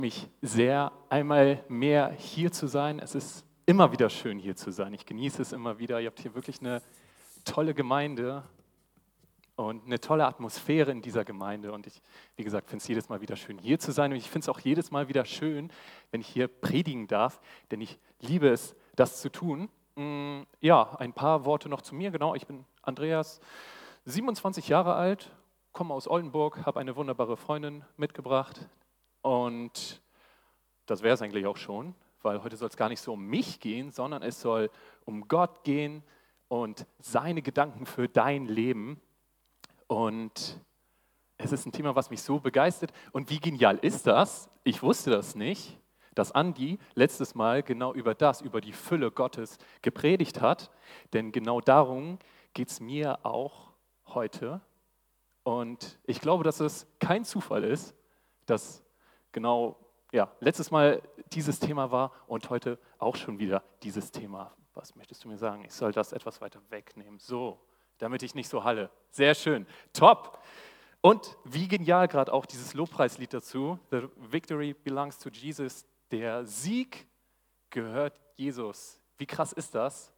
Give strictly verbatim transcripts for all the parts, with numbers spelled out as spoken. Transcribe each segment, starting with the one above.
Mich sehr, einmal mehr hier zu sein. Es ist immer wieder schön, hier zu sein. Ich genieße es immer wieder. Ihr habt hier wirklich eine tolle Gemeinde und eine tolle Atmosphäre in dieser Gemeinde. Und ich, wie gesagt, finde es jedes Mal wieder schön, hier zu sein. Und ich finde es auch jedes Mal wieder schön, wenn ich hier predigen darf, denn ich liebe es, das zu tun. Mm, Ja, ein paar Worte noch zu mir. Genau, ich bin Andreas, siebenundzwanzig Jahre alt, komme aus Oldenburg, habe eine wunderbare Freundin mitgebracht. Und das wäre es eigentlich auch schon, weil heute soll es gar nicht so um mich gehen, sondern es soll um Gott gehen und seine Gedanken für dein Leben. Und es ist ein Thema, was mich so begeistert. Und wie genial ist das? Ich wusste das nicht, dass Andi letztes Mal genau über das, über die Fülle Gottes gepredigt hat. Denn genau darum geht es mir auch heute. Und ich glaube, dass es kein Zufall ist, dass genau, ja, letztes Mal dieses Thema war und heute auch schon wieder dieses Thema. Was möchtest du mir sagen? Ich soll das etwas weiter wegnehmen. So, damit ich nicht so halle. Sehr schön. Top. Und wie genial gerade auch dieses Lobpreislied dazu. The victory belongs to Jesus. Der Sieg gehört Jesus. Wie krass ist das?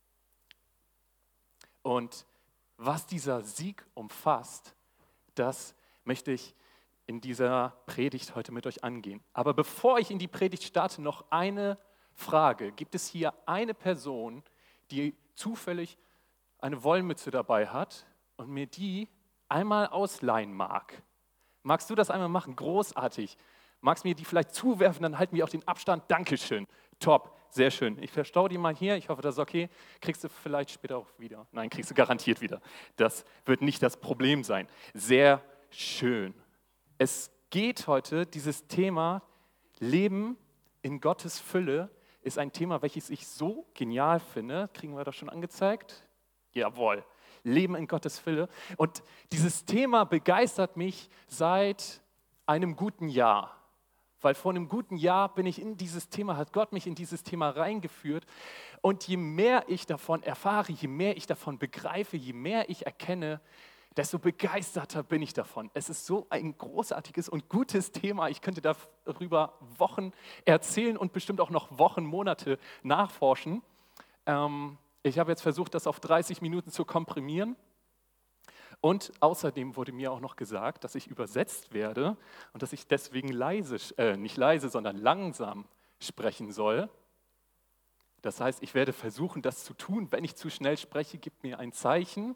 Und was dieser Sieg umfasst, das möchte ich in dieser Predigt heute mit euch angehen. Aber bevor ich in die Predigt starte, noch eine Frage. Gibt es hier eine Person, die zufällig eine Wollmütze dabei hat und mir die einmal ausleihen mag? Magst du das einmal machen? Großartig. Magst du mir die vielleicht zuwerfen, dann halten wir auch den Abstand. Dankeschön. Top, sehr schön. Ich verstaue die mal hier. Ich hoffe, das ist okay. Kriegst du vielleicht später auch wieder. Nein, kriegst du garantiert wieder. Das wird nicht das Problem sein. Sehr schön. Es geht heute, dieses Thema Leben in Gottes Fülle ist ein Thema, welches ich so genial finde. Kriegen wir das schon angezeigt? Jawohl. Leben in Gottes Fülle. Und dieses Thema begeistert mich seit einem guten Jahr. Weil vor einem guten Jahr bin ich in dieses Thema, hat Gott mich in dieses Thema reingeführt. Und je mehr ich davon erfahre, je mehr ich davon begreife, je mehr ich erkenne, desto begeisterter bin ich davon. Es ist so ein großartiges und gutes Thema. Ich könnte darüber Wochen erzählen und bestimmt auch noch Wochen, Monate nachforschen. Ähm, ich habe jetzt versucht, das auf dreißig Minuten zu komprimieren. Und außerdem wurde mir auch noch gesagt, dass ich übersetzt werde und dass ich deswegen leise, äh, nicht leise, sondern langsam sprechen soll. Das heißt, ich werde versuchen, das zu tun. Wenn ich zu schnell spreche, gib mir ein Zeichen.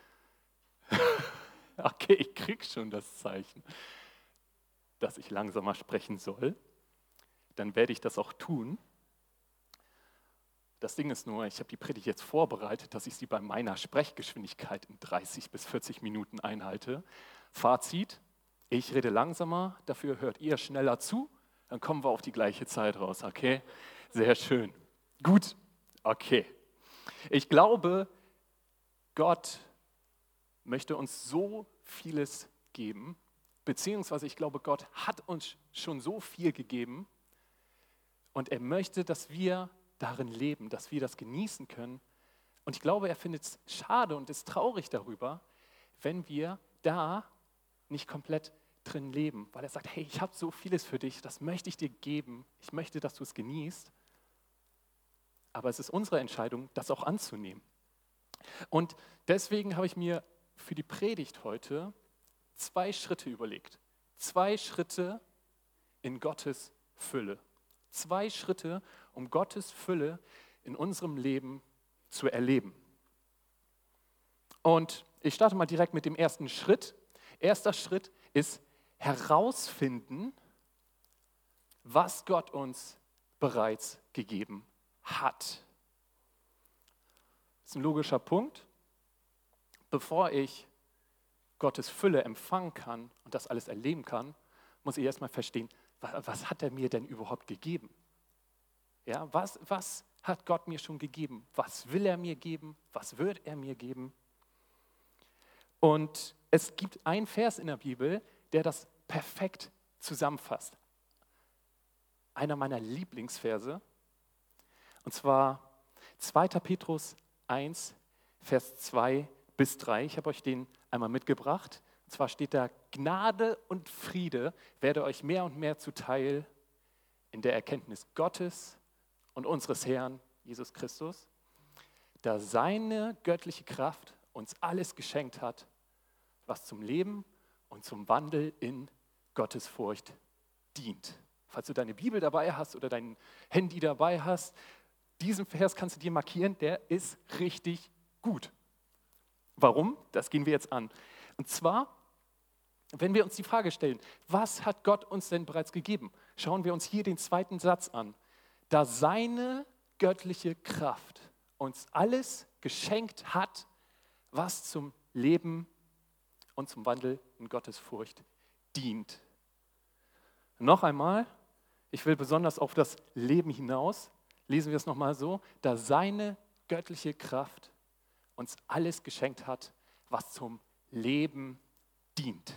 Okay, ich kriege schon das Zeichen, dass ich langsamer sprechen soll. Dann werde ich das auch tun. Das Ding ist nur, ich habe die Predigt jetzt vorbereitet, dass ich sie bei meiner Sprechgeschwindigkeit in dreißig bis vierzig Minuten einhalte. Fazit, ich rede langsamer, dafür hört ihr schneller zu, dann kommen wir auf die gleiche Zeit raus, okay? Sehr schön. Gut, okay. Ich glaube, Gott möchte uns so vieles geben, beziehungsweise ich glaube, Gott hat uns schon so viel gegeben und er möchte, dass wir darin leben, dass wir das genießen können. Und ich glaube, er findet es schade und ist traurig darüber, wenn wir da nicht komplett drin leben, weil er sagt, hey, ich habe so vieles für dich, das möchte ich dir geben, ich möchte, dass du es genießt, aber es ist unsere Entscheidung, das auch anzunehmen. Und deswegen habe ich mir für die Predigt heute zwei Schritte überlegt. Zwei Schritte in Gottes Fülle. Zwei Schritte, um Gottes Fülle in unserem Leben zu erleben. Und ich starte mal direkt mit dem ersten Schritt. Erster Schritt ist herausfinden, was Gott uns bereits gegeben hat. Das ist ein logischer Punkt. Bevor ich Gottes Fülle empfangen kann und das alles erleben kann, muss ich erstmal verstehen, was, was hat er mir denn überhaupt gegeben? Ja, was, was hat Gott mir schon gegeben? Was will er mir geben? Was wird er mir geben? Und es gibt einen Vers in der Bibel, der das perfekt zusammenfasst. Einer meiner Lieblingsverse, und zwar zweiter Petrus eins, Vers zwei bis drei. Ich habe euch den einmal mitgebracht. Und zwar steht da Gnade und Friede werde euch mehr und mehr zuteil in der Erkenntnis Gottes und unseres Herrn Jesus Christus, da seine göttliche Kraft uns alles geschenkt hat, was zum Leben und zum Wandel in Gottesfurcht dient. Falls du deine Bibel dabei hast oder dein Handy dabei hast, diesen Vers kannst du dir markieren, der ist richtig gut. Warum? Das gehen wir jetzt an. Und zwar, wenn wir uns die Frage stellen, was hat Gott uns denn bereits gegeben? Schauen wir uns hier den zweiten Satz an. Da seine göttliche Kraft uns alles geschenkt hat, was zum Leben und zum Wandel in Gottesfurcht dient. Noch einmal, ich will besonders auf das Leben hinaus, lesen wir es nochmal so, da seine göttliche Kraft uns alles geschenkt hat, was zum Leben dient.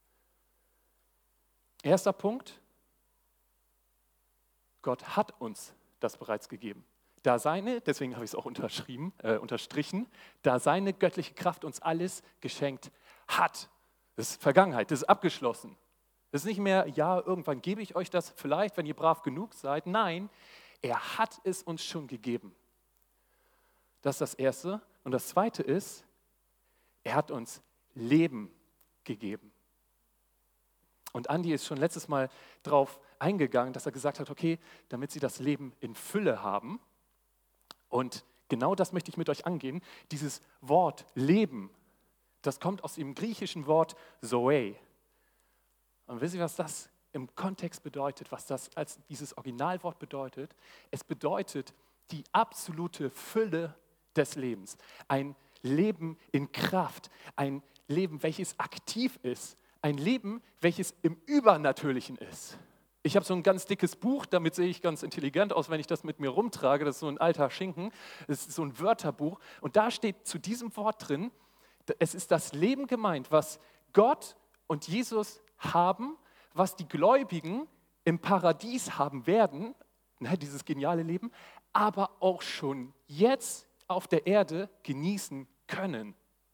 Erster Punkt, Gott hat uns das bereits gegeben. Da seine, deswegen habe ich es auch unterschrieben, äh, unterstrichen, da seine göttliche Kraft uns alles geschenkt hat. Das ist Vergangenheit, das ist abgeschlossen. Das ist nicht mehr, ja, irgendwann gebe ich euch das vielleicht, wenn ihr brav genug seid. Nein, er hat es uns schon gegeben. Das ist das Erste. Und das Zweite ist, er hat uns Leben gegeben. Und Andi ist schon letztes Mal darauf eingegangen, dass er gesagt hat, okay, damit sie das Leben in Fülle haben. Und genau das möchte ich mit euch angehen. Dieses Wort Leben, das kommt aus dem griechischen Wort Zoe. Und wisst ihr, was das im Kontext bedeutet, was das als dieses Originalwort bedeutet? Es bedeutet die absolute Fülle des Lebens. Ein Leben in Kraft, ein Leben, welches aktiv ist, ein Leben, welches im Übernatürlichen ist. Ich habe so ein ganz dickes Buch, damit sehe ich ganz intelligent aus, wenn ich das mit mir rumtrage. Das ist so ein alter Schinken, das ist so ein Wörterbuch. Und da steht zu diesem Wort drin, es ist das Leben gemeint, was Gott und Jesus haben, was die Gläubigen im Paradies haben werden, ne, dieses geniale Leben, aber auch schon jetzt auf der Erde genießen können.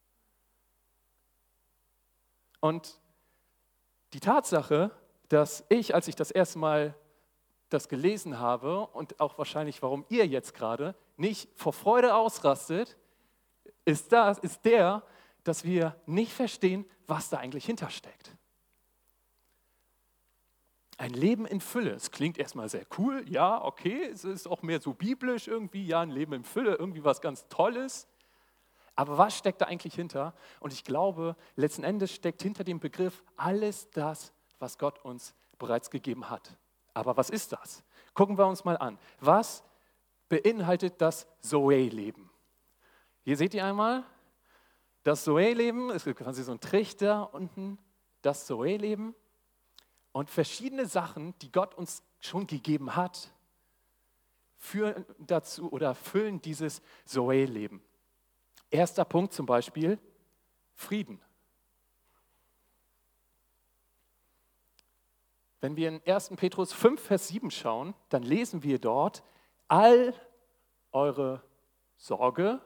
Und die Tatsache, dass ich, als ich das erste Mal das gelesen habe und auch wahrscheinlich, warum ihr jetzt gerade nicht vor Freude ausrastet, ist, das, ist der, dass wir nicht verstehen, was da eigentlich hintersteckt. Ein Leben in Fülle, es klingt erstmal sehr cool, ja, okay, es ist auch mehr so biblisch irgendwie, ja, ein Leben in Fülle, irgendwie was ganz Tolles. Aber was steckt da eigentlich hinter? Und ich glaube, letzten Endes steckt hinter dem Begriff alles das, was Gott uns bereits gegeben hat. Aber was ist das? Gucken wir uns mal an. Was beinhaltet das Zoe-Leben? Hier seht ihr einmal, das Zoe-Leben, es gibt quasi so einen Trichter unten, das Zoe-Leben und verschiedene Sachen, die Gott uns schon gegeben hat, führen dazu oder füllen dieses Zoe-Leben. Erster Punkt zum Beispiel, Frieden. Wenn wir in ersten Petrus fünf, Vers sieben schauen, dann lesen wir dort, all eure Sorge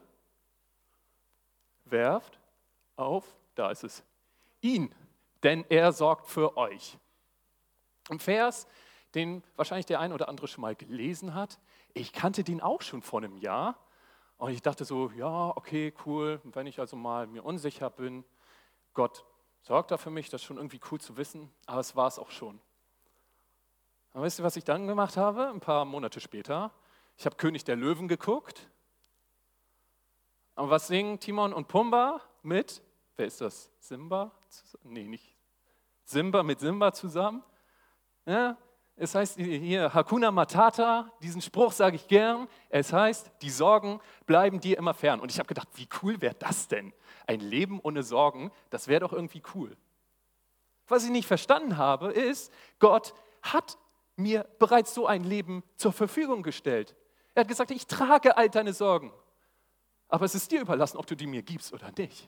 werft auf, da ist es, ihn, denn er sorgt für euch. Ein Vers, den wahrscheinlich der ein oder andere schon mal gelesen hat. Ich kannte den auch schon vor einem Jahr. Und ich dachte so, ja, okay, cool, wenn ich also mal mir unsicher bin, Gott sorgt da für mich, das ist schon irgendwie cool zu wissen, aber es war es auch schon. Und wisst ihr, was ich dann gemacht habe, ein paar Monate später? Ich habe König der Löwen geguckt. Und was singen Timon und Pumba mit, wer ist das, Simba? Nee, nicht Simba mit Simba zusammen. Ja, es heißt hier Hakuna Matata, diesen Spruch sage ich gern. Es heißt, die Sorgen bleiben dir immer fern. Und ich habe gedacht, wie cool wäre das denn? Ein Leben ohne Sorgen, das wäre doch irgendwie cool. Was ich nicht verstanden habe, ist, Gott hat mir bereits so ein Leben zur Verfügung gestellt. Er hat gesagt, ich trage all deine Sorgen. Aber es ist dir überlassen, ob du die mir gibst oder nicht.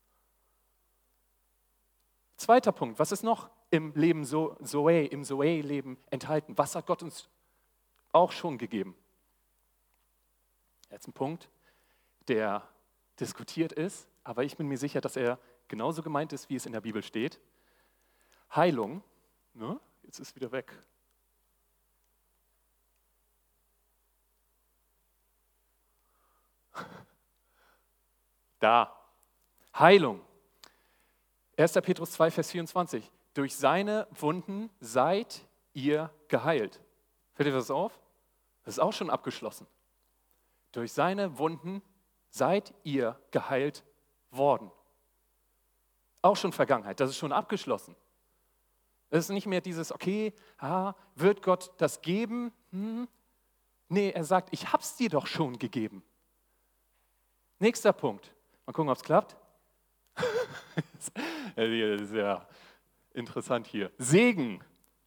Zweiter Punkt, was ist noch im Leben Zoe, im Zoe-Leben enthalten? Was hat Gott uns auch schon gegeben? Jetzt ein Punkt, der diskutiert ist, aber ich bin mir sicher, dass er genauso gemeint ist, wie es in der Bibel steht. Heilung, ne? Jetzt ist es wieder weg. Da. Heilung. erster Petrus zwei, Vers vierundzwanzig. Durch seine Wunden seid ihr geheilt. Fällt dir das auf? Das ist auch schon abgeschlossen. Durch seine Wunden seid ihr geheilt worden. Auch schon Vergangenheit, das ist schon abgeschlossen. Es ist nicht mehr dieses, okay, ah, wird Gott das geben? Hm. Nee, er sagt, ich hab's dir doch schon gegeben. Nächster Punkt. Mal gucken, ob es klappt. Das ist ja interessant hier. Segen.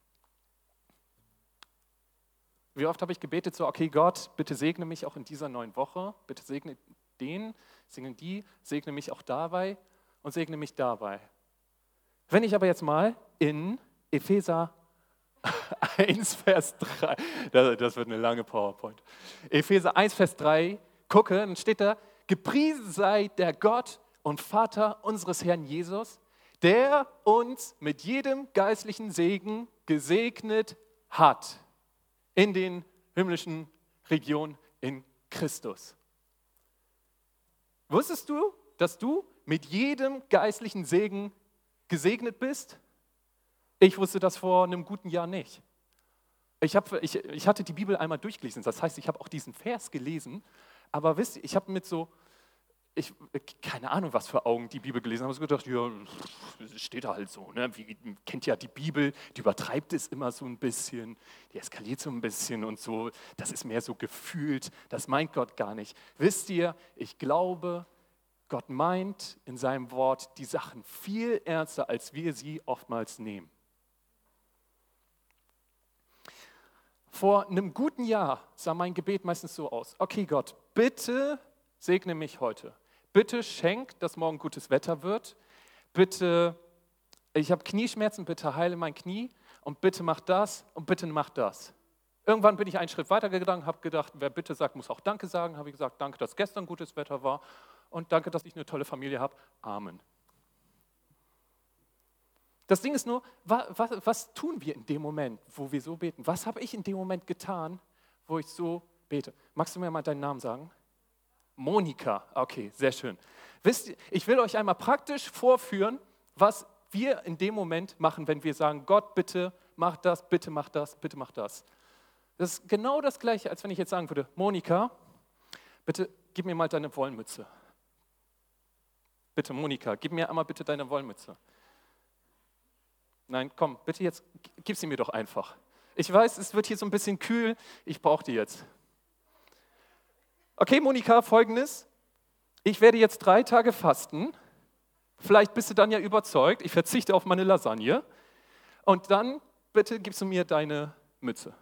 Wie oft habe ich gebetet, so, okay, Gott, bitte segne mich auch in dieser neuen Woche. Bitte segne den, segne die, segne mich auch dabei und segne mich dabei. Wenn ich aber jetzt mal in Epheser eins, Vers drei, das wird eine lange PowerPoint, Epheser eins, Vers drei gucke, dann steht da, gepriesen sei der Gott und Vater unseres Herrn Jesus, der uns mit jedem geistlichen Segen gesegnet hat in den himmlischen Regionen in Christus. Wusstest du, dass du mit jedem geistlichen Segen gesegnet bist? Ich wusste das vor einem guten Jahr nicht. Ich, hab, ich, ich hatte die Bibel einmal durchgelesen, das heißt, ich habe auch diesen Vers gelesen, aber wisst ihr, ich habe mit so, ich, keine Ahnung, was für Augen die Bibel gelesen habe, ich habe gedacht, ja, steht da halt so, ne? Wie, kennt ja die Bibel, die übertreibt es immer so ein bisschen, die eskaliert so ein bisschen und so, das ist mehr so gefühlt, das meint Gott gar nicht. Wisst ihr, ich glaube, Gott meint in seinem Wort die Sachen viel ernster, als wir sie oftmals nehmen. Vor einem guten Jahr sah mein Gebet meistens so aus, okay Gott, bitte segne mich heute. Bitte schenk, dass morgen gutes Wetter wird. Bitte, ich habe Knieschmerzen, bitte heile mein Knie und bitte mach das und bitte mach das. Irgendwann bin ich einen Schritt weiter gegangen, habe gedacht, wer bitte sagt, muss auch Danke sagen. Habe ich gesagt, danke, dass gestern gutes Wetter war und danke, dass ich eine tolle Familie habe. Amen. Das Ding ist nur, was, was, was tun wir in dem Moment, wo wir so beten? Was habe ich in dem Moment getan, wo ich so bete? Magst du mir mal deinen Namen sagen? Monika. Okay, sehr schön. Wisst ihr, ich will euch einmal praktisch vorführen, was wir in dem Moment machen, wenn wir sagen, Gott, bitte mach das, bitte mach das, bitte mach das. Das ist genau das Gleiche, als wenn ich jetzt sagen würde, Monika, bitte gib mir mal deine Wollmütze. Bitte, Monika, gib mir einmal bitte deine Wollmütze. Nein, komm, bitte jetzt, gib sie mir doch einfach. Ich weiß, es wird hier so ein bisschen kühl, ich brauche die jetzt. Okay, Monika, Folgendes. Ich werde jetzt drei Tage fasten. Vielleicht bist du dann ja überzeugt, ich verzichte auf meine Lasagne. Und dann, bitte, gibst du mir deine Mütze.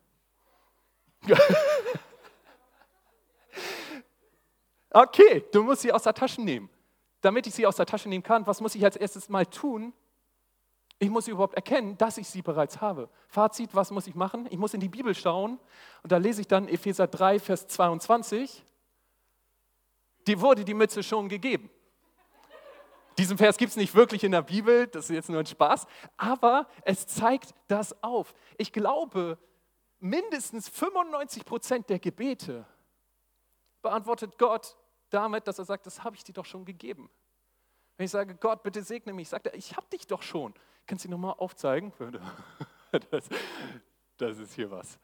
Okay, du musst sie aus der Tasche nehmen. Damit ich sie aus der Tasche nehmen kann, was muss ich als erstes mal tun? Ich muss überhaupt erkennen, dass ich sie bereits habe. Fazit, was muss ich machen? Ich muss in die Bibel schauen und da lese ich dann Epheser drei, Vers zweiundzwanzig. Dir wurde die Mütze schon gegeben. Diesen Vers gibt es nicht wirklich in der Bibel, das ist jetzt nur ein Spaß, aber es zeigt das auf. Ich glaube, mindestens fünfundneunzig Prozent der Gebete beantwortet Gott damit, dass er sagt, das habe ich dir doch schon gegeben. Wenn ich sage, Gott, bitte segne mich, sagt er, ich habe dich doch schon. Kannst du nochmal aufzeigen? Das, das ist hier was.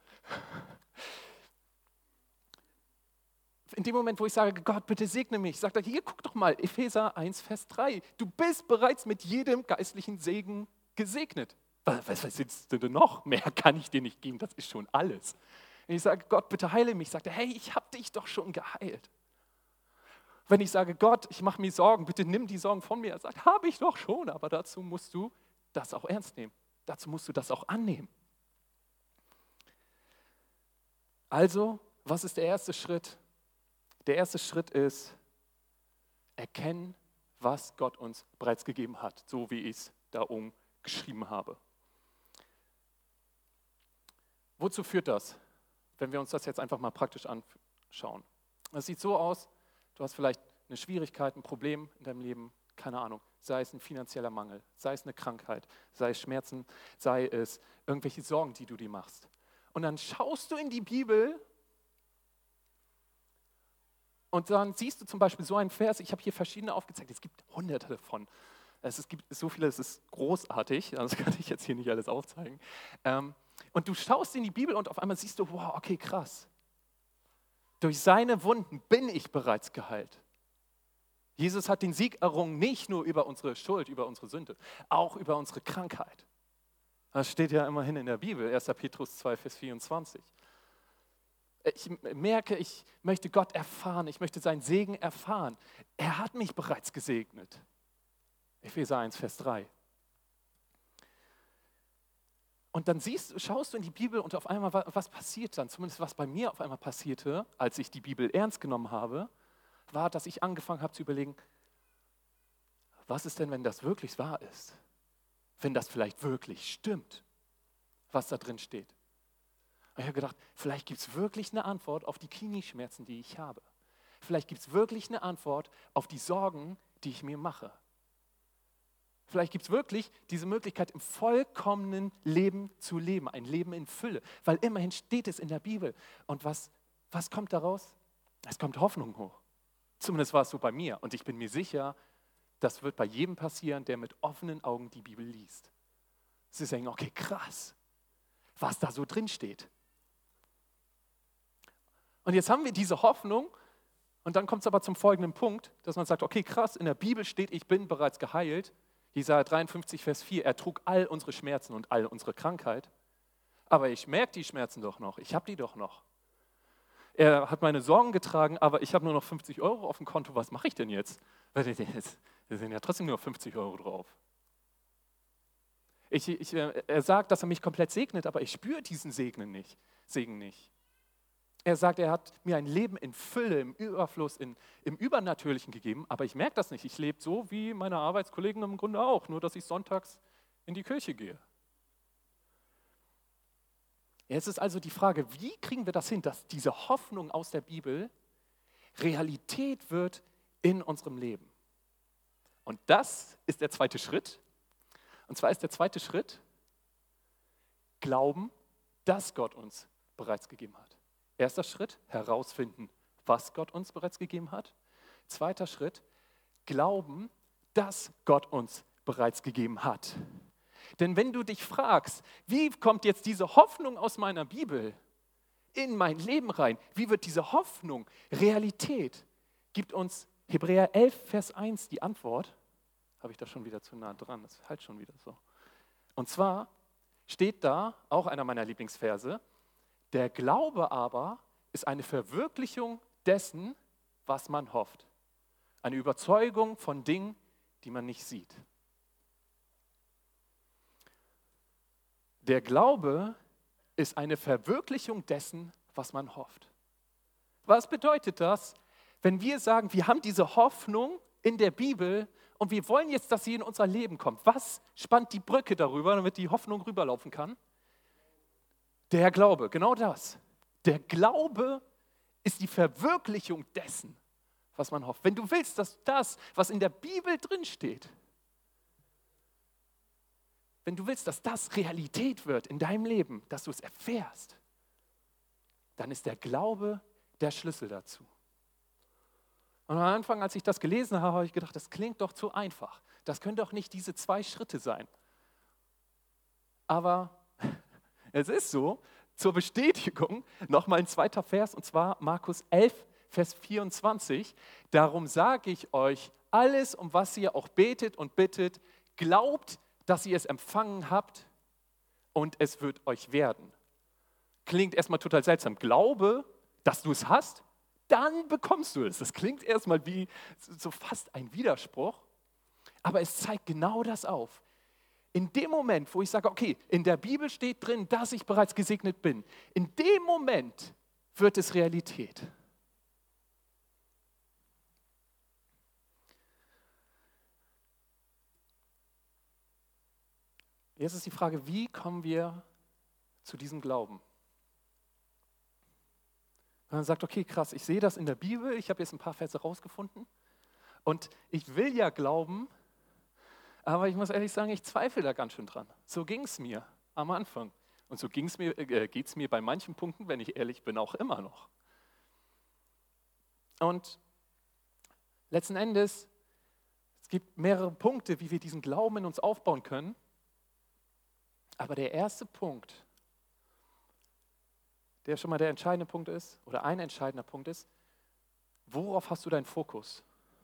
In dem Moment, wo ich sage, Gott, bitte segne mich, sagt er, hier, guck doch mal, Epheser eins, Vers drei. Du bist bereits mit jedem geistlichen Segen gesegnet. Was, was willst du denn noch? Mehr kann ich dir nicht geben, das ist schon alles. Wenn ich sage, Gott, bitte heile mich, sagt er, hey, ich habe dich doch schon geheilt. Wenn ich sage, Gott, ich mache mir Sorgen, bitte nimm die Sorgen von mir. Er sagt, habe ich doch schon, aber dazu musst du das auch ernst nehmen. Dazu musst du das auch annehmen. Also, was ist der erste Schritt? Der erste Schritt ist, erkennen, was Gott uns bereits gegeben hat, so wie ich es da oben geschrieben habe. Wozu führt das, wenn wir uns das jetzt einfach mal praktisch anschauen? Es sieht so aus, du hast vielleicht eine Schwierigkeit, ein Problem in deinem Leben, keine Ahnung, sei es ein finanzieller Mangel, sei es eine Krankheit, sei es Schmerzen, sei es irgendwelche Sorgen, die du dir machst. Und dann schaust du in die Bibel und dann siehst du zum Beispiel so einen Vers, ich habe hier verschiedene aufgezeigt, es gibt hunderte davon. Es, es gibt so viele, es ist großartig, das kann ich jetzt hier nicht alles aufzeigen. Ähm, und du schaust in die Bibel und auf einmal siehst du, wow, okay, krass. Durch seine Wunden bin ich bereits geheilt. Jesus hat den Sieg errungen, nicht nur über unsere Schuld, über unsere Sünde, auch über unsere Krankheit. Das steht ja immerhin in der Bibel, erster Petrus zwei, Vers vierundzwanzig. Ich merke, ich möchte Gott erfahren, ich möchte seinen Segen erfahren. Er hat mich bereits gesegnet. Epheser eins, Vers drei. Und dann siehst, schaust du in die Bibel und auf einmal, was passiert dann? Zumindest was bei mir auf einmal passierte, als ich die Bibel ernst genommen habe, war, dass ich angefangen habe zu überlegen, was ist denn, wenn das wirklich wahr ist? Wenn das vielleicht wirklich stimmt, was da drin steht. Und ich habe gedacht, vielleicht gibt es wirklich eine Antwort auf die Knieschmerzen, die ich habe. Vielleicht gibt es wirklich eine Antwort auf die Sorgen, die ich mir mache. Vielleicht gibt es wirklich diese Möglichkeit, im vollkommenen Leben zu leben, ein Leben in Fülle. Weil immerhin steht es in der Bibel. Und was, was kommt daraus? Es kommt Hoffnung hoch. Zumindest war es so bei mir. Und ich bin mir sicher, das wird bei jedem passieren, der mit offenen Augen die Bibel liest. Sie sagen, okay, krass, was da so drin steht. Und jetzt haben wir diese Hoffnung und dann kommt es aber zum folgenden Punkt, dass man sagt, okay, krass, in der Bibel steht, ich bin bereits geheilt. Jesaja dreiundfünfzig, Vers vier, er trug all unsere Schmerzen und all unsere Krankheit. Aber ich merke die Schmerzen doch noch, ich habe die doch noch. Er hat meine Sorgen getragen, aber ich habe nur noch fünfzig Euro auf dem Konto, was mache ich denn jetzt? Da sind ja trotzdem nur fünfzig Euro drauf. Ich, ich, er sagt, dass er mich komplett segnet, aber ich spüre diesen Segen nicht, Segen nicht. Er sagt, er hat mir ein Leben in Fülle, im Überfluss, in, im Übernatürlichen gegeben, aber ich merke das nicht. Ich lebe so wie meine Arbeitskollegen im Grunde auch, nur dass ich sonntags in die Kirche gehe. Jetzt ist also die Frage, wie kriegen wir das hin, dass diese Hoffnung aus der Bibel Realität wird in unserem Leben? Und das ist der zweite Schritt. Und zwar ist der zweite Schritt, Glauben, dass Gott uns bereits gegeben hat. Erster Schritt, herausfinden, was Gott uns bereits gegeben hat. Zweiter Schritt, glauben, dass Gott uns bereits gegeben hat. Denn wenn du dich fragst, wie kommt jetzt diese Hoffnung aus meiner Bibel in mein Leben rein? Wie wird diese Hoffnung Realität? Gibt uns Hebräer elf, Vers eins die Antwort. Habe ich da schon wieder zu nah dran? Das ist halt schon wieder so. Und zwar steht da, auch einer meiner Lieblingsverse, der Glaube aber ist eine Verwirklichung dessen, was man hofft. Eine Überzeugung von Dingen, die man nicht sieht. Der Glaube ist eine Verwirklichung dessen, was man hofft. Was bedeutet das, wenn wir sagen, wir haben diese Hoffnung in der Bibel und wir wollen jetzt, dass sie in unser Leben kommt? Was spannt die Brücke darüber, damit die Hoffnung rüberlaufen kann? Der Glaube, genau das. Der Glaube ist die Verwirklichung dessen, was man hofft. Wenn du willst, dass das, was in der Bibel drinsteht, wenn du willst, dass das Realität wird in deinem Leben, dass du es erfährst, dann ist der Glaube der Schlüssel dazu. Und am Anfang, als ich das gelesen habe, habe ich gedacht, das klingt doch zu einfach. Das können doch nicht diese zwei Schritte sein. Aber es ist so, zur Bestätigung nochmal ein zweiter Vers, und zwar Markus elf, Vers vierundzwanzig. Darum sage ich euch, alles, um was ihr auch betet und bittet, glaubt, dass ihr es empfangen habt und es wird euch werden. Klingt erstmal total seltsam. Glaube, dass du es hast, dann bekommst du es. Das klingt erstmal wie so fast ein Widerspruch, aber es zeigt genau das auf. In dem Moment, wo ich sage, okay, in der Bibel steht drin, dass ich bereits gesegnet bin, in dem Moment wird es Realität. Jetzt ist die Frage, wie kommen wir zu diesem Glauben? Wenn man sagt, okay, krass, ich sehe das in der Bibel, ich habe jetzt ein paar Verse rausgefunden Und ich will ja glauben, aber ich muss ehrlich sagen, ich zweifle da ganz schön dran. So ging es mir am Anfang. Und so ging's mir, äh, geht es mir bei manchen Punkten, wenn ich ehrlich bin, auch immer noch. Und letzten Endes, es gibt mehrere Punkte, wie wir diesen Glauben in uns aufbauen können. Aber der erste Punkt, der schon mal der entscheidende Punkt ist, oder ein entscheidender Punkt ist, worauf hast du deinen Fokus?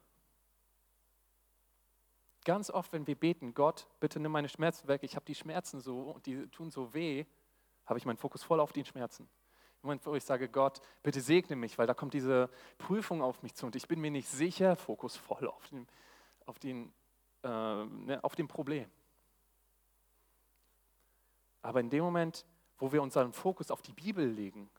Ganz oft, wenn wir beten, Gott, bitte nimm meine Schmerzen weg, ich habe die Schmerzen so und die tun so weh, habe ich meinen Fokus voll auf den Schmerzen. Im Moment, wo ich sage, Gott, bitte segne mich, weil da kommt diese Prüfung auf mich zu und ich bin mir nicht sicher, Fokus voll auf den, auf den, äh, ne, auf dem Problem. Aber in dem Moment, wo wir unseren Fokus auf die Bibel legen,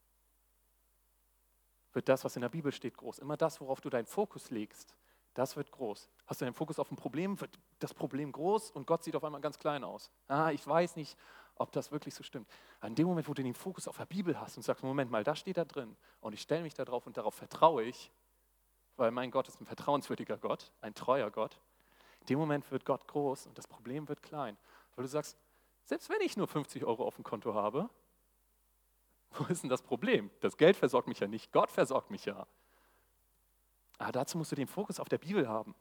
wird das, was in der Bibel steht, groß. Immer das, worauf du deinen Fokus legst, das wird groß. Hast du deinen Fokus auf ein Problem, wird das Problem groß und Gott sieht auf einmal ganz klein aus. Ah, ich weiß nicht, ob das wirklich so stimmt. In dem Moment, wo du den Fokus auf der Bibel hast und sagst, Moment mal, das steht da drin und ich stelle mich da drauf und darauf vertraue ich, weil mein Gott ist ein vertrauenswürdiger Gott, ein treuer Gott, in dem Moment wird Gott groß und das Problem wird klein. Weil du sagst, selbst wenn ich nur fünfzig Euro auf dem Konto habe, wo ist denn das Problem? Das Geld versorgt mich ja nicht, Gott versorgt mich ja. Aber dazu musst du den Fokus auf der Bibel haben.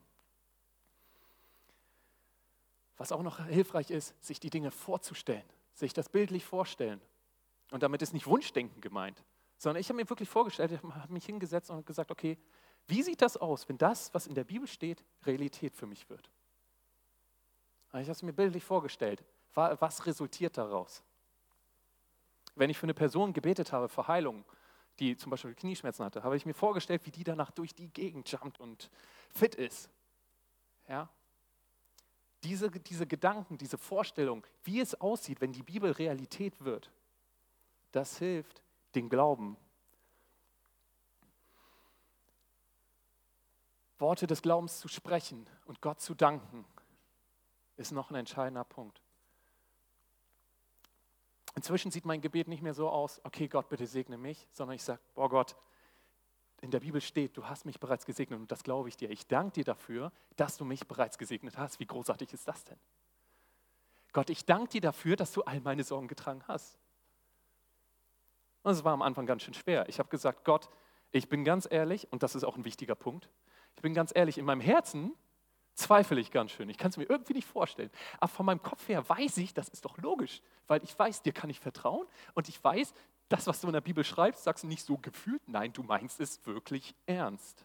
Was auch noch hilfreich ist, sich die Dinge vorzustellen, sich das bildlich vorstellen. Und damit ist nicht Wunschdenken gemeint, sondern ich habe mir wirklich vorgestellt, ich habe mich hingesetzt und gesagt, okay, wie sieht das aus, wenn das, was in der Bibel steht, Realität für mich wird? Und ich habe es mir bildlich vorgestellt. Was resultiert daraus? Wenn ich für eine Person gebetet habe für Heilung, die zum Beispiel Knieschmerzen hatte, habe ich mir vorgestellt, wie die danach durch die Gegend jumpt und fit ist. Ja? Diese, diese Gedanken, diese Vorstellung, wie es aussieht, wenn die Bibel Realität wird, das hilft, den Glauben. Worte des Glaubens zu sprechen und Gott zu danken, ist noch ein entscheidender Punkt. Inzwischen sieht mein Gebet nicht mehr so aus, okay Gott, bitte segne mich, sondern ich sage, boah Gott, in der Bibel steht, du hast mich bereits gesegnet und das glaube ich dir. Ich danke dir dafür, dass du mich bereits gesegnet hast. Wie großartig ist das denn? Gott, ich danke dir dafür, dass du all meine Sorgen getragen hast. Und es war am Anfang ganz schön schwer. Ich habe gesagt, Gott, ich bin ganz ehrlich, und das ist auch ein wichtiger Punkt, ich bin ganz ehrlich, in meinem Herzen zweifle ich ganz schön. Ich kann es mir irgendwie nicht vorstellen. Aber von meinem Kopf her weiß ich, das ist doch logisch, weil ich weiß, dir kann ich vertrauen und ich weiß, das, was du in der Bibel schreibst, sagst du nicht so gefühlt, nein, du meinst es wirklich ernst.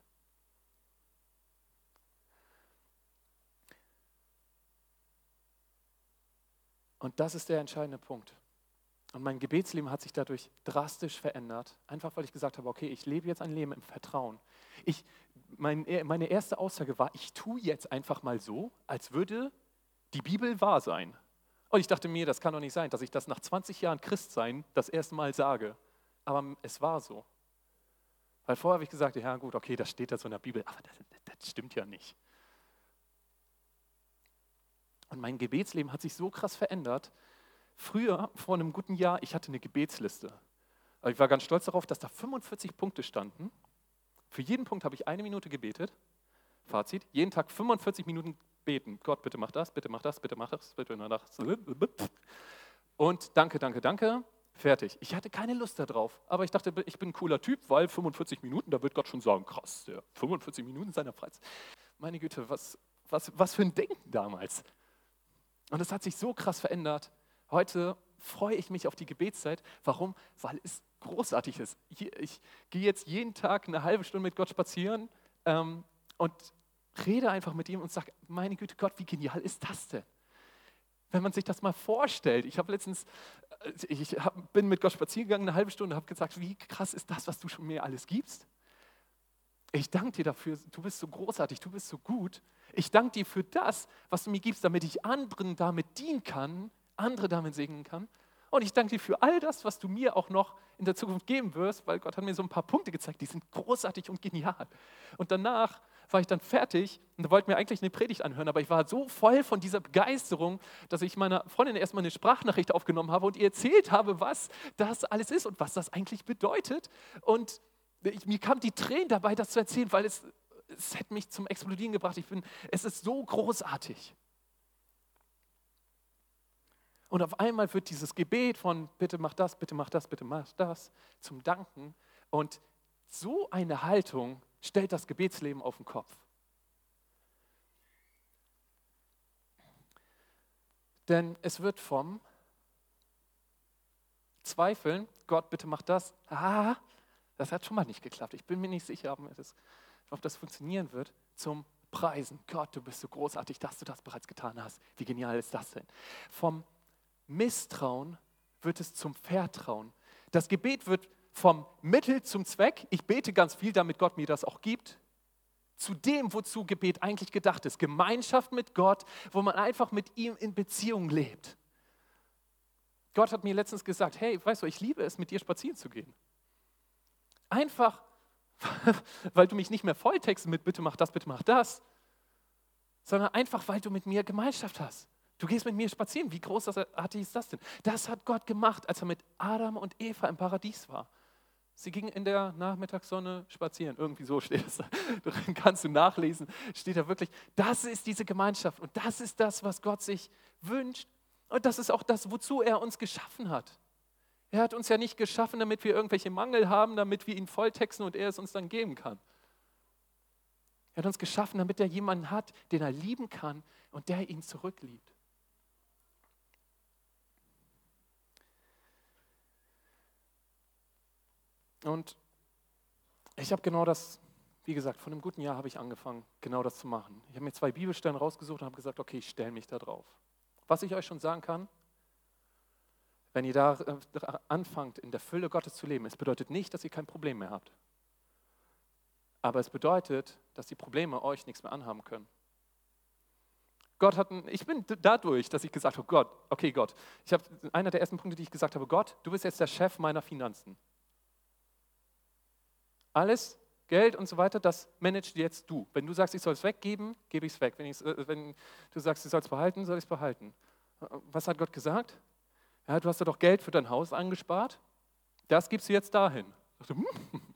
Und das ist der entscheidende Punkt. Und mein Gebetsleben hat sich dadurch drastisch verändert, einfach weil ich gesagt habe, okay, ich lebe jetzt ein Leben im Vertrauen. Ich, mein, meine erste Aussage war, ich tue jetzt einfach mal so, als würde die Bibel wahr sein. Und ich dachte mir, das kann doch nicht sein, dass ich das nach zwanzig Jahren Christsein das erste Mal sage. Aber es war so. Weil vorher habe ich gesagt, ja gut, okay, das steht da so in der Bibel, aber das, das stimmt ja nicht. Und mein Gebetsleben hat sich so krass verändert. Früher, vor einem guten Jahr, ich hatte eine Gebetsliste. Aber ich war ganz stolz darauf, dass da fünfundvierzig Punkte standen. Für jeden Punkt habe ich eine Minute gebetet. Fazit, jeden Tag fünfundvierzig Minuten beten. Gott, bitte mach das, bitte mach das, bitte mach das, bitte mach das. Und danke, danke, danke, fertig. Ich hatte keine Lust darauf, aber ich dachte, ich bin ein cooler Typ, weil fünfundvierzig Minuten, da wird Gott schon sagen, krass, der fünfundvierzig Minuten seiner Freizeit. Meine Güte, was, was, was für ein Denken damals. Und es hat sich so krass verändert. Heute freue ich mich auf die Gebetszeit. Warum? Weil es großartig ist. Ich, ich gehe jetzt jeden Tag eine halbe Stunde mit Gott spazieren ähm, und rede einfach mit ihm und sage, meine Güte, Gott, wie genial ist das denn? Wenn man sich das mal vorstellt. Ich habe letztens, ich hab, bin mit Gott spazieren gegangen, eine halbe Stunde, und habe gesagt, wie krass ist das, was du schon mir alles gibst? Ich danke dir dafür, du bist so großartig, du bist so gut. Ich danke dir für das, was du mir gibst, damit ich anderen damit dienen kann, andere damit segnen kann. Und ich danke dir für all das, was du mir auch noch in der Zukunft geben wirst, weil Gott hat mir so ein paar Punkte gezeigt, die sind großartig und genial. Und danach war ich dann fertig und wollte mir eigentlich eine Predigt anhören, aber ich war so voll von dieser Begeisterung, dass ich meiner Freundin erstmal eine Sprachnachricht aufgenommen habe und ihr erzählt habe, was das alles ist und was das eigentlich bedeutet. Und ich, mir kamen die Tränen dabei, das zu erzählen, weil es es hätte mich zum Explodieren gebracht. Ich bin, es ist so großartig. Und auf einmal wird dieses Gebet von bitte mach das, bitte mach das, bitte mach das zum Danken. Und so eine Haltung stellt das Gebetsleben auf den Kopf. Denn es wird vom Zweifeln, Gott, bitte mach das, ah, das hat schon mal nicht geklappt. Ich bin mir nicht sicher, ob das, ob das funktionieren wird, zum Preisen. Gott, du bist so großartig, dass du das bereits getan hast. Wie genial ist das denn? Vom Misstrauen wird es zum Vertrauen. Das Gebet wird vom Mittel zum Zweck, ich bete ganz viel, damit Gott mir das auch gibt, zu dem, wozu Gebet eigentlich gedacht ist. Gemeinschaft mit Gott, wo man einfach mit ihm in Beziehung lebt. Gott hat mir letztens gesagt, hey, weißt du, ich liebe es, mit dir spazieren zu gehen. Einfach, weil du mich nicht mehr volltexten mit bitte mach das, bitte mach das, sondern einfach, weil du mit mir Gemeinschaft hast. Du gehst mit mir spazieren. Wie großartig ist das denn? Das hat Gott gemacht, als er mit Adam und Eva im Paradies war. Sie gingen in der Nachmittagssonne spazieren. Irgendwie so steht es. Darin kannst du nachlesen. Steht da wirklich, das ist diese Gemeinschaft und das ist das, was Gott sich wünscht. Und das ist auch das, wozu er uns geschaffen hat. Er hat uns ja nicht geschaffen, damit wir irgendwelche Mangel haben, damit wir ihn volltexten und er es uns dann geben kann. Er hat uns geschaffen, damit er jemanden hat, den er lieben kann und der ihn zurückliebt. Und ich habe genau das, wie gesagt, vor einem guten Jahr habe ich angefangen, genau das zu machen. Ich habe mir zwei Bibelstellen rausgesucht und habe gesagt, okay, ich stelle mich da drauf. Was ich euch schon sagen kann, wenn ihr da anfangt, in der Fülle Gottes zu leben, es bedeutet nicht, dass ihr kein Problem mehr habt. Aber es bedeutet, dass die Probleme euch nichts mehr anhaben können. Gott hat, ein, ich bin dadurch, dass ich gesagt habe, Gott, okay Gott, ich habe einer der ersten Punkte, die ich gesagt habe, Gott, du bist jetzt der Chef meiner Finanzen. Alles, Geld und so weiter, das managst jetzt du. Wenn du sagst, ich soll es weggeben, gebe ich es weg. Wenn, äh, wenn du sagst, ich soll es behalten, soll ich es behalten. Was hat Gott gesagt? Ja, du hast ja doch Geld für dein Haus angespart, das gibst du jetzt dahin. Ich dachte, hm,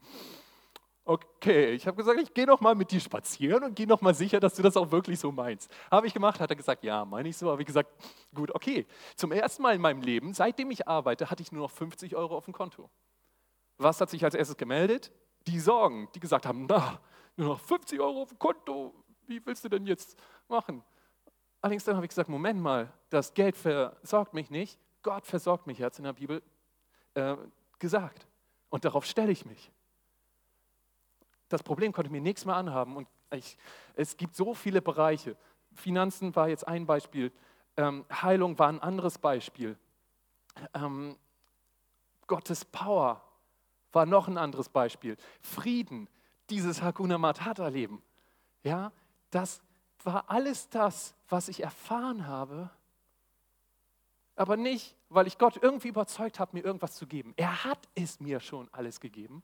okay, ich habe gesagt, ich gehe noch mal mit dir spazieren und gehe noch mal sicher, dass du das auch wirklich so meinst. Habe ich gemacht, hat er gesagt, ja, meine ich so. Habe ich gesagt, gut, okay. Zum ersten Mal in meinem Leben, seitdem ich arbeite, hatte ich nur noch fünfzig Euro auf dem Konto. Was hat sich als erstes gemeldet? Die Sorgen, die gesagt haben, na, nur noch fünfzig Euro auf dem Konto, wie willst du denn jetzt machen? Allerdings dann habe ich gesagt, Moment mal, das Geld versorgt mich nicht, Gott versorgt mich, hat es in der Bibel äh, gesagt. Und darauf stelle ich mich. Das Problem konnte mir nichts mehr anhaben und ich, es gibt so viele Bereiche. Finanzen war jetzt ein Beispiel, ähm, Heilung war ein anderes Beispiel, ähm, Gottes Power war noch ein anderes Beispiel. Frieden, dieses Hakuna Matata-Leben, ja, das war alles das, was ich erfahren habe, aber nicht, weil ich Gott irgendwie überzeugt habe, mir irgendwas zu geben. Er hat es mir schon alles gegeben,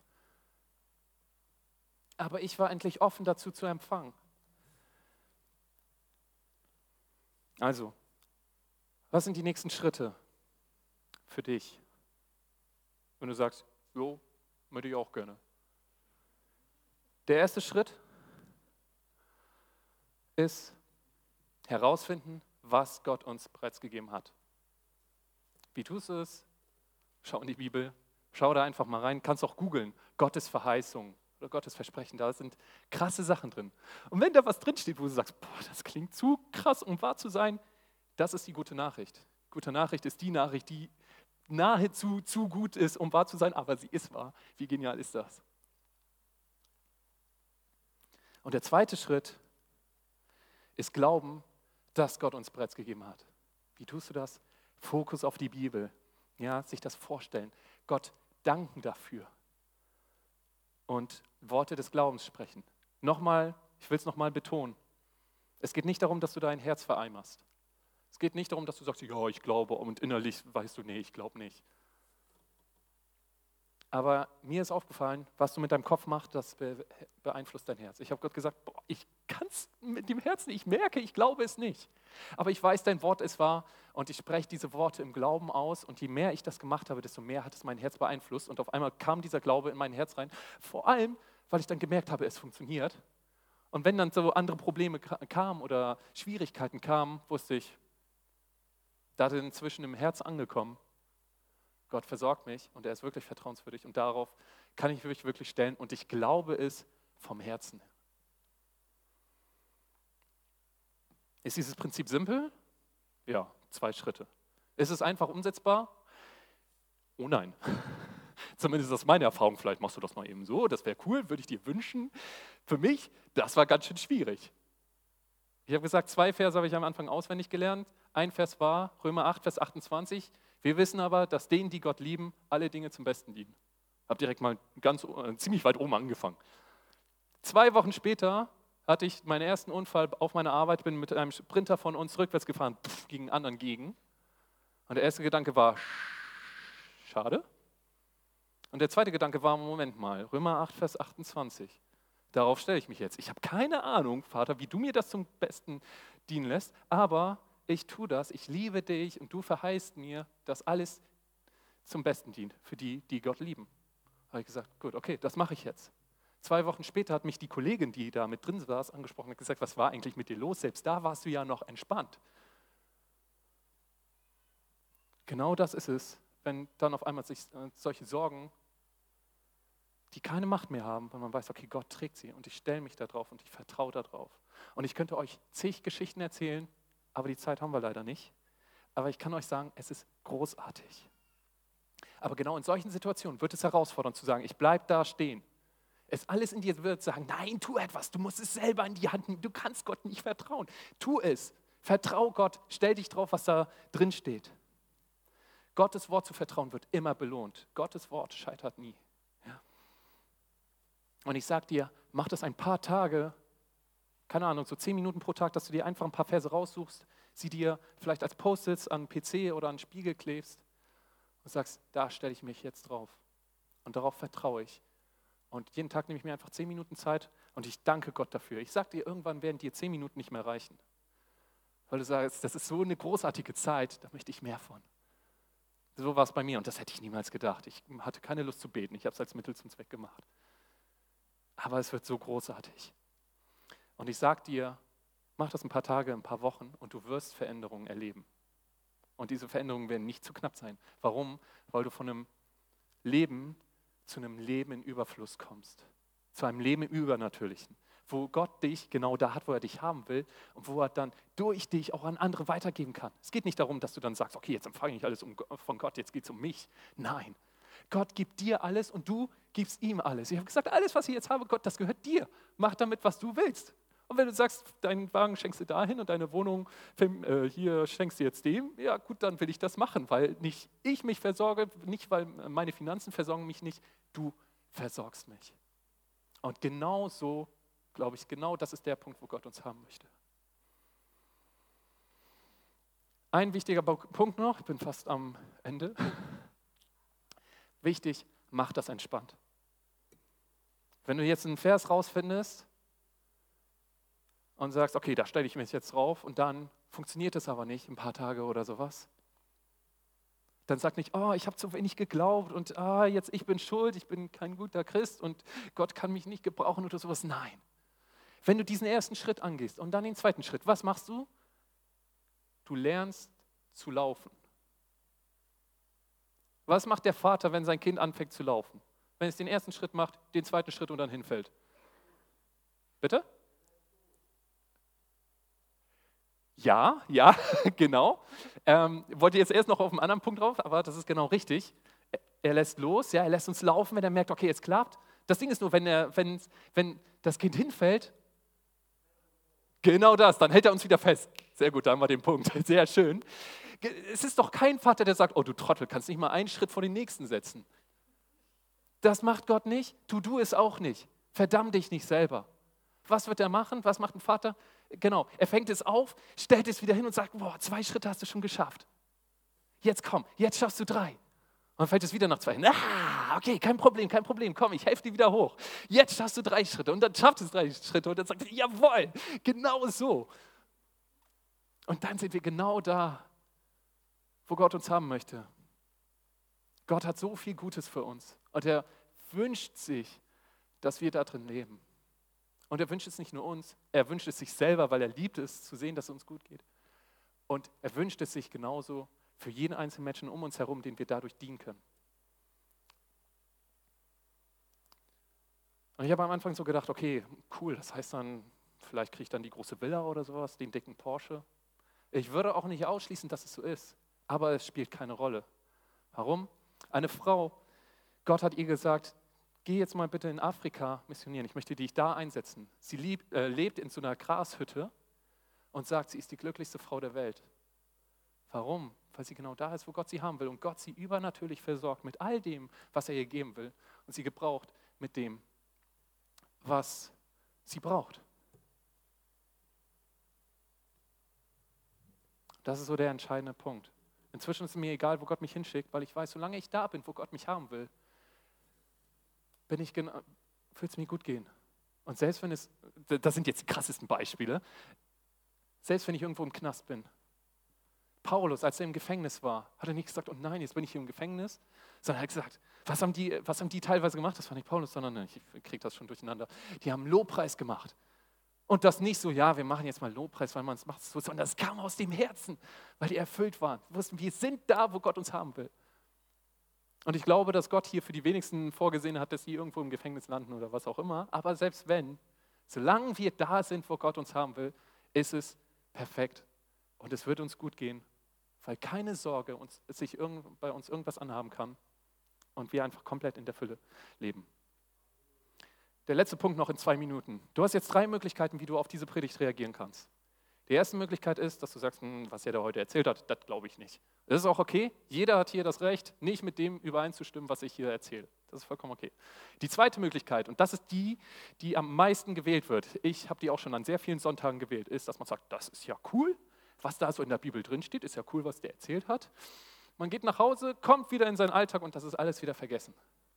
aber ich war endlich offen dazu zu empfangen. Also, was sind die nächsten Schritte für dich? Wenn du sagst, jo, möchte ich auch gerne. Der erste Schritt ist herausfinden, was Gott uns bereits gegeben hat. Wie tust du es? Schau in die Bibel, schau da einfach mal rein, kannst auch googeln, Gottes Verheißung oder Gottes Versprechen, da sind krasse Sachen drin. Und wenn da was drinsteht, wo du sagst, boah, das klingt zu krass, um wahr zu sein, das ist die gute Nachricht. Gute Nachricht ist die Nachricht, die nahezu zu gut ist, um wahr zu sein, aber sie ist wahr. Wie genial ist das? Und der zweite Schritt ist Glauben, dass Gott uns bereits gegeben hat. Wie tust du das? Fokus auf die Bibel, ja, sich das vorstellen, Gott danken dafür und Worte des Glaubens sprechen. Nochmal, ich will es nochmal betonen, es geht nicht darum, dass du dein Herz vereimerst. Es geht nicht darum, dass du sagst, ja, ich glaube und innerlich weißt du, nee, ich glaube nicht. Aber mir ist aufgefallen, was du mit deinem Kopf machst, das beeinflusst dein Herz. Ich habe Gott gesagt, boah, ich kann es mit dem Herzen, ich merke, ich glaube es nicht. Aber ich weiß, dein Wort ist wahr und ich spreche diese Worte im Glauben aus und je mehr ich das gemacht habe, desto mehr hat es mein Herz beeinflusst und auf einmal kam dieser Glaube in mein Herz rein. Vor allem, weil ich dann gemerkt habe, es funktioniert Und wenn dann so andere Probleme kamen oder Schwierigkeiten kamen, wusste ich, da ist inzwischen im Herz angekommen, Gott versorgt mich und er ist wirklich vertrauenswürdig und darauf kann ich mich wirklich stellen und ich glaube es vom Herzen. Ist dieses Prinzip simpel? Ja, zwei Schritte. Ist es einfach umsetzbar? Oh nein. Zumindest ist das meine Erfahrung. Vielleicht machst du das mal eben so, das wäre cool, würde ich dir wünschen. Für mich, das war ganz schön schwierig. Ich habe gesagt, zwei Verse habe ich am Anfang auswendig gelernt. Ein Vers war Römer acht, Vers achtundzwanzig. Wir wissen aber, dass denen, die Gott lieben, alle Dinge zum Besten dienen. Habe direkt mal ganz, äh, ziemlich weit oben angefangen. Zwei Wochen später hatte ich meinen ersten Unfall auf meiner Arbeit, bin mit einem Sprinter von uns rückwärts gefahren, pff, gegen einen anderen gegen. Und der erste Gedanke war, schade. Und der zweite Gedanke war, Moment mal, Römer acht, Vers achtundzwanzig. Darauf stelle ich mich jetzt. Ich habe keine Ahnung, Vater, wie du mir das zum Besten dienen lässt, aber ich tue das, ich liebe dich und du verheißt mir, dass alles zum Besten dient, für die, die Gott lieben. Da habe ich gesagt, gut, okay, das mache ich jetzt. Zwei Wochen später hat mich die Kollegin, die da mit drin saß, angesprochen und gesagt, was war eigentlich mit dir los? Selbst da warst du ja noch entspannt. Genau das ist es, wenn dann auf einmal sich solche Sorgen, die keine Macht mehr haben, weil man weiß, okay, Gott trägt sie und ich stelle mich da drauf und ich vertraue da drauf. Und ich könnte euch zig Geschichten erzählen, aber die Zeit haben wir leider nicht. Aber ich kann euch sagen, es ist großartig. Aber genau in solchen Situationen wird es herausfordernd zu sagen, ich bleibe da stehen. Es alles in dir wird sagen, nein, tu etwas, du musst es selber in die Hand nehmen, du kannst Gott nicht vertrauen. Tu es, vertrau Gott, stell dich drauf, was da drin steht. Gottes Wort zu vertrauen wird immer belohnt. Gottes Wort scheitert nie. Ja. Und ich sage dir, mach das ein paar Tage, keine Ahnung, so zehn Minuten pro Tag, dass du dir einfach ein paar Verse raussuchst, sie dir vielleicht als Post-its an den P C oder an den Spiegel klebst und sagst, da stelle ich mich jetzt drauf. Und darauf vertraue ich. Und jeden Tag nehme ich mir einfach zehn Minuten Zeit und ich danke Gott dafür. Ich sage dir, irgendwann werden dir zehn Minuten nicht mehr reichen. Weil du sagst, das ist so eine großartige Zeit, da möchte ich mehr von. So war es bei mir und das hätte ich niemals gedacht. Ich hatte keine Lust zu beten, ich habe es als Mittel zum Zweck gemacht. Aber es wird so großartig. Und ich sage dir, mach das ein paar Tage, ein paar Wochen und du wirst Veränderungen erleben. Und diese Veränderungen werden nicht zu knapp sein. Warum? Weil du von einem Leben zu einem Leben in Überfluss kommst. Zu einem Leben im Übernatürlichen. Wo Gott dich genau da hat, wo er dich haben will und wo er dann durch dich auch an andere weitergeben kann. Es geht nicht darum, dass du dann sagst, okay, jetzt empfange ich alles von Gott, jetzt geht es um mich. Nein, Gott gibt dir alles und du gibst ihm alles. Ich habe gesagt, alles, was ich jetzt habe, Gott, das gehört dir. Mach damit, was du willst. Und wenn du sagst, deinen Wagen schenkst du dahin und deine Wohnung äh, hier schenkst du jetzt dem, ja gut, dann will ich das machen, weil nicht ich mich versorge, nicht weil meine Finanzen versorgen mich nicht, du versorgst mich. Und genau so, glaube ich, genau das ist der Punkt, wo Gott uns haben möchte. Ein wichtiger Punkt noch, ich bin fast am Ende. Wichtig, mach das entspannt. Wenn du jetzt einen Vers rausfindest und sagst, okay, da stelle ich mich jetzt drauf und dann funktioniert es aber nicht, ein paar Tage oder sowas, dann sag nicht, oh, ich habe zu wenig geglaubt und ah, jetzt ich bin schuld, ich bin kein guter Christ und Gott kann mich nicht gebrauchen oder sowas. Nein. Wenn du diesen ersten Schritt angehst und dann den zweiten Schritt, was machst du? Du lernst zu laufen. Was macht der Vater, wenn sein Kind anfängt zu laufen? Wenn es den ersten Schritt macht, den zweiten Schritt und dann hinfällt? Bitte? Ja, ja, genau. Ähm, wollte jetzt erst noch auf einen anderen Punkt drauf, aber das ist genau richtig. Er lässt los, ja, er lässt uns laufen, wenn er merkt, okay, es klappt. Das Ding ist nur, wenn, er, wenn, wenn das Kind hinfällt, genau das, dann hält er uns wieder fest. Sehr gut, da haben wir den Punkt. Sehr schön. Es ist doch kein Vater, der sagt, oh du Trottel, kannst nicht mal einen Schritt vor den nächsten setzen. Das macht Gott nicht, tu du es auch nicht. Verdamm dich nicht selber. Was wird er machen? Was macht ein Vater? Genau, er fängt es auf, stellt es wieder hin und sagt, boah, zwei Schritte hast du schon geschafft. Jetzt komm, jetzt schaffst du drei. Und dann fällt es wieder nach zwei hin. Ah, okay, kein Problem, kein Problem, komm, ich helfe dir wieder hoch. Jetzt schaffst du drei Schritte und dann schafft es drei Schritte und dann sagt er, jawohl, genau so. Und dann sind wir genau da, wo Gott uns haben möchte. Gott hat so viel Gutes für uns und er wünscht sich, dass wir da drin leben. Und er wünscht es nicht nur uns, er wünscht es sich selber, weil er liebt es, zu sehen, dass es uns gut geht. Und er wünscht es sich genauso für jeden einzelnen Menschen um uns herum, den wir dadurch dienen können. Und ich habe am Anfang so gedacht, okay, cool, das heißt dann, vielleicht kriege ich dann die große Villa oder sowas, den dicken Porsche. Ich würde auch nicht ausschließen, dass es so ist, aber es spielt keine Rolle. Warum? Eine Frau, Gott hat ihr gesagt, geh jetzt mal bitte in Afrika missionieren, ich möchte dich da einsetzen. Sie lieb, äh, lebt in so einer Grashütte und sagt, sie ist die glücklichste Frau der Welt. Warum? Weil sie genau da ist, wo Gott sie haben will und Gott sie übernatürlich versorgt mit all dem, was er ihr geben will und sie gebraucht mit dem, was sie braucht. Das ist so der entscheidende Punkt. Inzwischen ist es mir egal, wo Gott mich hinschickt, weil ich weiß, solange ich da bin, wo Gott mich haben will, bin ich genau, wird es mir gut gehen. Und selbst wenn es, das sind jetzt die krassesten Beispiele, selbst wenn ich irgendwo im Knast bin. Paulus, als er im Gefängnis war, hat er nicht gesagt, oh nein, jetzt bin ich hier im Gefängnis, sondern er hat gesagt, was haben die, was haben die teilweise gemacht? Das war nicht Paulus, sondern ich kriege das schon durcheinander. Die haben Lobpreis gemacht. Und das nicht so, ja, wir machen jetzt mal Lobpreis, weil man es macht, so, sondern das kam aus dem Herzen, weil die erfüllt waren. Wir wussten, wir sind da, wo Gott uns haben will. Und ich glaube, dass Gott hier für die wenigsten vorgesehen hat, dass sie irgendwo im Gefängnis landen oder was auch immer. Aber selbst wenn, solange wir da sind, wo Gott uns haben will, ist es perfekt. Und es wird uns gut gehen, weil keine Sorge uns, sich irgend, bei uns irgendwas anhaben kann und wir einfach komplett in der Fülle leben. Der letzte Punkt noch in zwei Minuten. Du hast jetzt drei Möglichkeiten, wie du auf diese Predigt reagieren kannst. Die erste Möglichkeit ist, dass du sagst, hm, was er da heute erzählt hat, das glaube ich nicht. Das ist auch okay. Jeder hat hier das Recht, nicht mit dem übereinzustimmen, was ich hier erzähle. Das ist vollkommen okay. Die zweite Möglichkeit, und das ist die, die am meisten gewählt wird, ich habe die auch schon an sehr vielen Sonntagen gewählt, ist, dass man sagt, das ist ja cool, was da so in der Bibel drinsteht, ist ja cool, was der erzählt hat. Man geht nach Hause, kommt wieder in seinen Alltag und das ist alles wieder vergessen.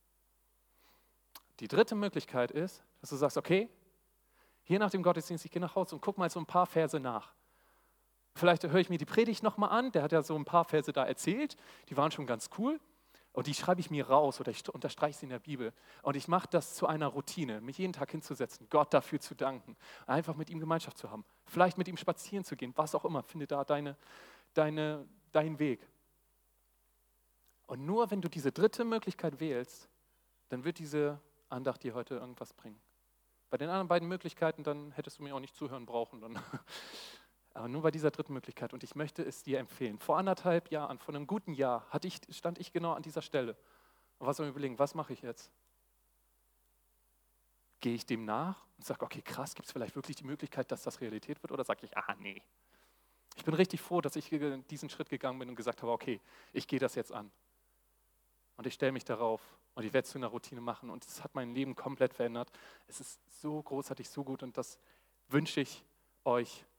Die dritte Möglichkeit ist, dass du sagst, okay, hier nach dem Gottesdienst, ich gehe nach Hause und gucke mal so ein paar Verse nach. Vielleicht höre ich mir die Predigt nochmal an, der hat ja so ein paar Verse da erzählt, die waren schon ganz cool und die schreibe ich mir raus oder ich unterstreiche sie in der Bibel. Und ich mache das zu einer Routine, mich jeden Tag hinzusetzen, Gott dafür zu danken, einfach mit ihm Gemeinschaft zu haben, vielleicht mit ihm spazieren zu gehen, was auch immer, finde da deine, deine, deinen Weg. Und nur wenn du diese dritte Möglichkeit wählst, dann wird diese Andacht dir heute irgendwas bringen. Bei den anderen beiden Möglichkeiten, dann hättest du mir auch nicht zuhören brauchen. Dann. Aber nur bei dieser dritten Möglichkeit. Und ich möchte es dir empfehlen. Vor anderthalb Jahren, vor einem guten Jahr, hatte ich, stand ich genau an dieser Stelle. Und was soll ich mir überlegen, was mache ich jetzt? Gehe ich dem nach und sage, okay, krass, gibt es vielleicht wirklich die Möglichkeit, dass das Realität wird? Oder sage ich, ah, nee. Ich bin richtig froh, dass ich diesen Schritt gegangen bin und gesagt habe, okay, ich gehe das jetzt an. Und ich stelle mich darauf und ich werde es zu einer Routine machen und es hat mein Leben komplett verändert. Es ist so großartig, so gut und das wünsche ich euch